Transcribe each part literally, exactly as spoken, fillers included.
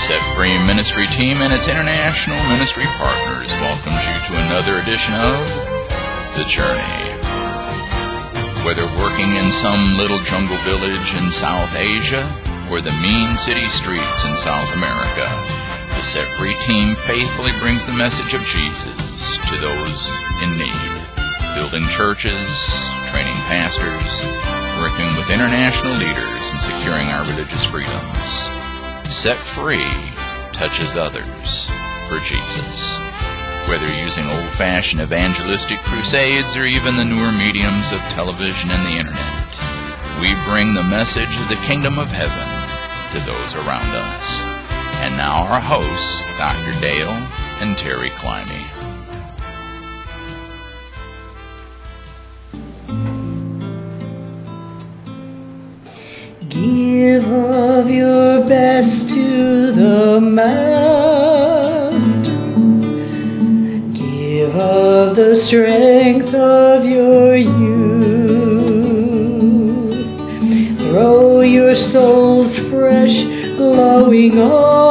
Set Free Ministry Team and its international ministry partners welcomes you to another edition of The Journey. Whether working in some little jungle village in South Asia or the mean city streets in South America, the Set Free Team faithfully brings the message of Jesus to those in need, building churches, training pastors, working with international leaders, and securing our religious freedoms. Set Free touches others for Jesus. Whether using old-fashioned evangelistic crusades or even the newer mediums of television and the internet, we bring the message of the kingdom of heaven to those around us. And now our hosts, Doctor Dale and Terry Climby. Give of your best to the Master. Give of the strength of your youth. Throw your soul's fresh, glowing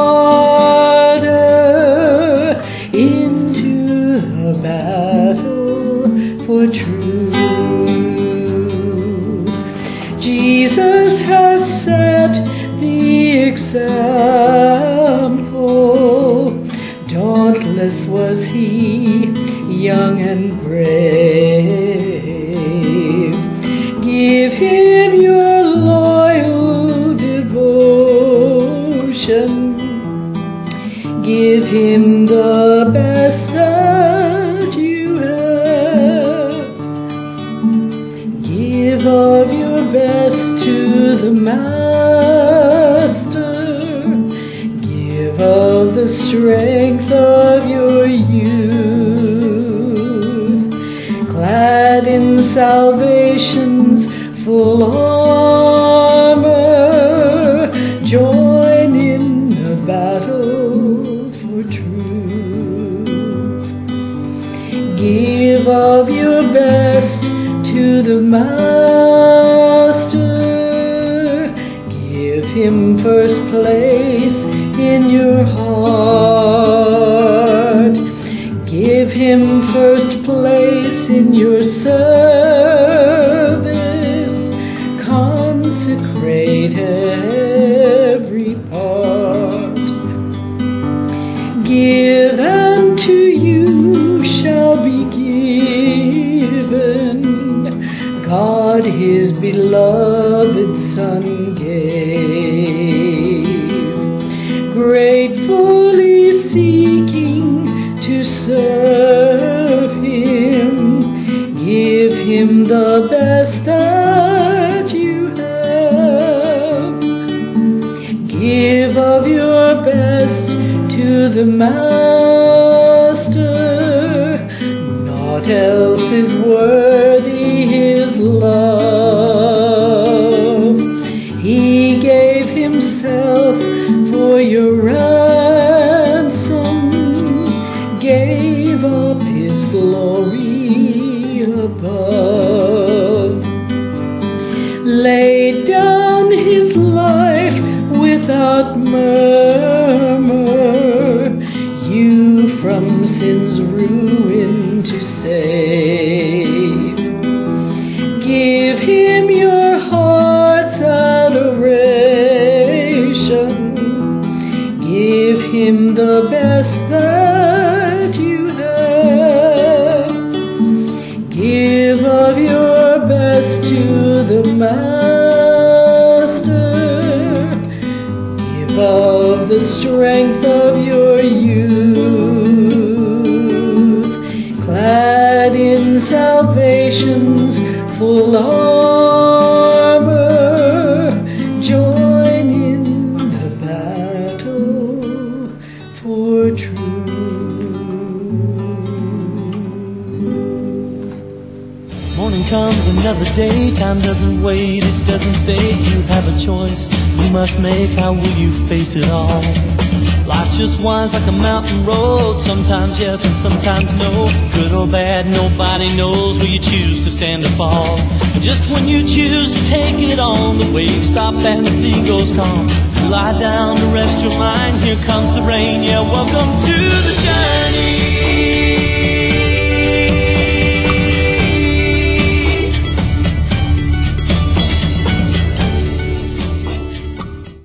ardor into the battle for truth. Jesus has set the example. Dauntless was he, young and brave. Give him your loyal devotion. Give him the best that you have. Give of your best to the Master. Give of the strength of your youth. Clad in salvation's full armor, join in the battle for truth. Give of your best to the Master. Give him first place in your heart. Give him first place in your service. Consecrate every part. Give, and to you shall be given. God his beloved Son gave, gratefully seeking to serve him. Give him the best that you have. Give of your best to the Master. Naught else is worthy his love. He gave himself for your ransom, gave up his glory above, laid down his life without murmur, you from sin's ruin to save. Give him your heart's adoration. Give him the best that you have. Give of your best to the Master. Give of the strength of your youth. Clad in salvation's full armor, join in the battle for truth. Morning comes another day, time doesn't wait, it doesn't stay. You have a choice you must make, how will you face it all? Life just winds like a mountain road, sometimes yes and sometimes no. Good or bad, nobody knows where you choose to stand or fall. And just when you choose to take it on, the waves stop and the sea goes calm. lie down to rest your mind. Here comes the rain, yeah, welcome to the shine.